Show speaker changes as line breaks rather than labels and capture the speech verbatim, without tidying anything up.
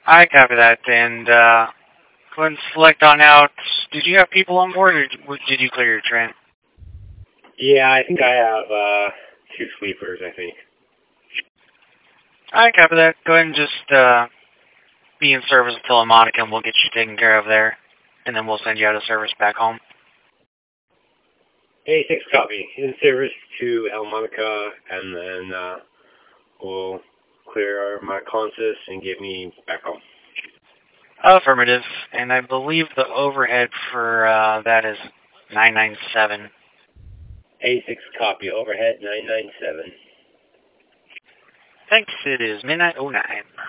I copy that, and uh, go ahead and select on out. Did you have people on board, or did you clear your train?
Yeah, I think I have uh, two sleepers, I think.
I copy that. Go ahead and just uh, be in service until a Monica, and we'll get you taken care of there, and then we'll send you out of service back home.
eighty-six copy. In service to El Monica, and then uh, we'll clear my conscious and get me back home.
Affirmative. And I believe the overhead for uh, that is nine nine seven.
eighty-six copy. Overhead nine nine seven.
Thanks. It is midnight oh nine.